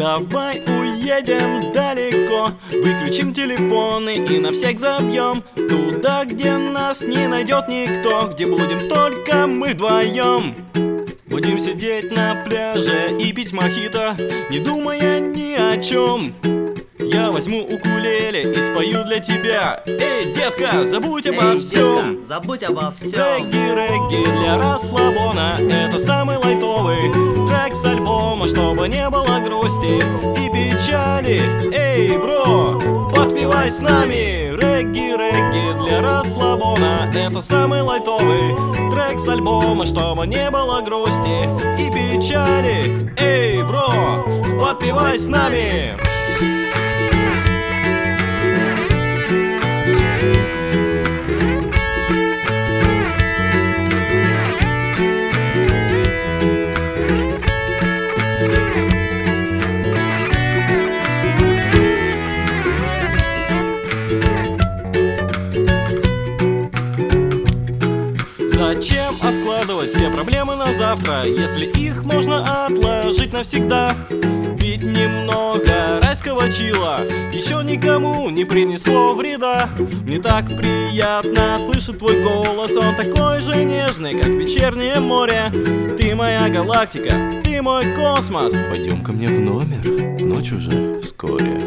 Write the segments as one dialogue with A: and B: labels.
A: Давай уедем далеко, выключим телефоны и на всех забьем туда, где нас не найдет никто, где будем только мы вдвоем. Будем сидеть на пляже и пить мохито, не думая ни о чем. Я возьму укулеле и спою для тебя. Эй, детка, забудь обо всем.
B: Детка, забудь обо всем.
A: Регги для расслабона. Это самый лайтовый трек с альбома, чтобы не было грусти и печали. Эй, бро, подпевай с нами. Регги для расслабона. Это самый лайтовый трек с альбома, чтобы не было грусти и печали. Эй, бро, подпевай с нами. Зачем откладывать все проблемы на завтра, если их можно отложить навсегда? Ведь немного райского чила еще никому не принесло вреда. Мне так приятно слышать твой голос, он такой же нежный, как вечернее море. Ты моя галактика, ты мой космос. Пойдем ко мне в номер, ночь уже вскоре.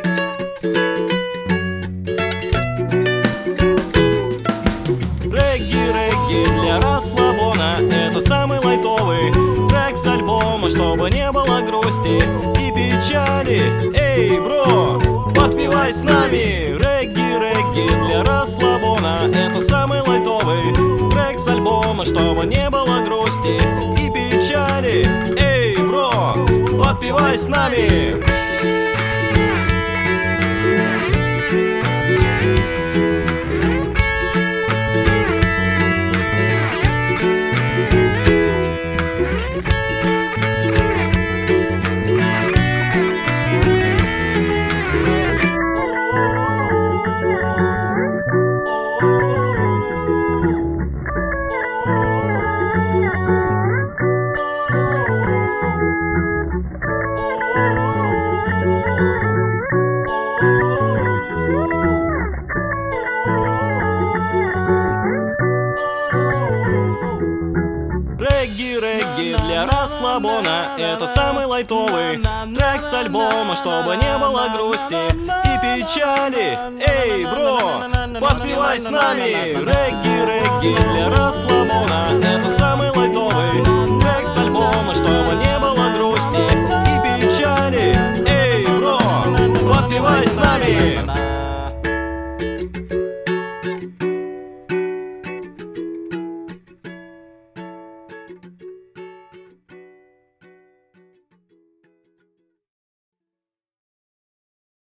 A: Регги для расслабона. Это самый лайтовый трек с альбома, чтобы не было грусти и печали. Эй, бро, подпевай с нами. Регги для расслабона. Это самый лайтовый трек с альбома, чтобы не было грусти и печали. Эй, бро, подпевай с нами. Регги для расслабона. Это самый лайтовый трек с альбома, чтобы не было грусти и печали. Эй, бро, подпевай с нами. Регги для расслабона. Это самый